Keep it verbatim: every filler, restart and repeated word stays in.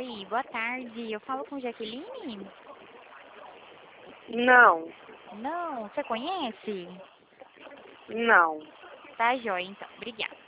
Oi, boa tarde. Eu falo com Jaqueline? Não, Não, você conhece? não. Tá, joia, então. Obrigada.